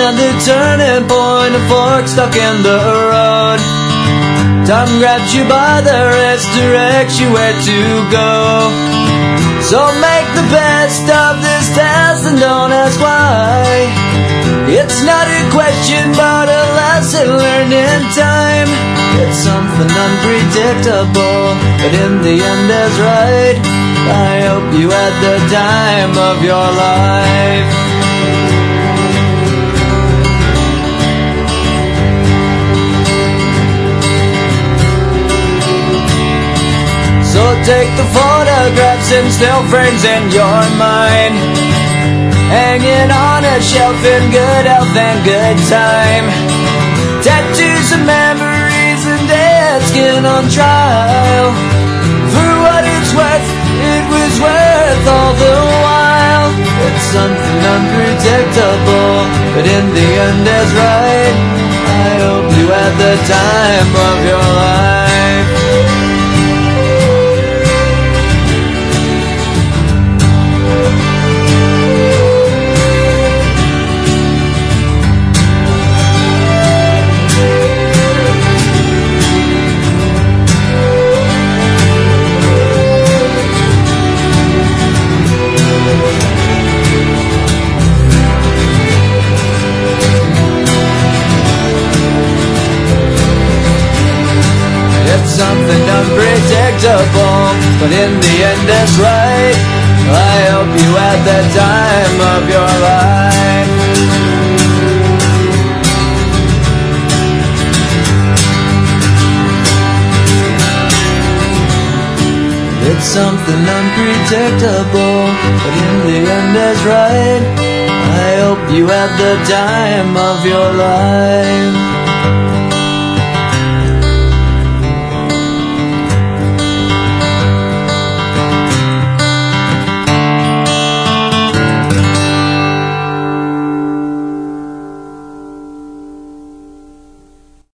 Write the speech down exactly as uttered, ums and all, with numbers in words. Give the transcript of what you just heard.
another turning point, a fork stuck in the road. Time grabs you by the wrist, directs you where to go. So make the best of this test and don't ask why. It's not a question but a lesson learned in time. It's something unpredictable, but in the end is right. I hope you had the time of your life. So take the photographs and still frames in your mind, hanging on a shelf in good health and good time. Tattoos of memories and dead skin on trial. For what it's worth, it was worth all the while. It's something unpredictable, but in the end is right. I hope you had the time of your life. Something unpredictable, but in the end is right. I hope you had the time of your life. It's something unpredictable, but in the end is right. I hope you had the time of your life.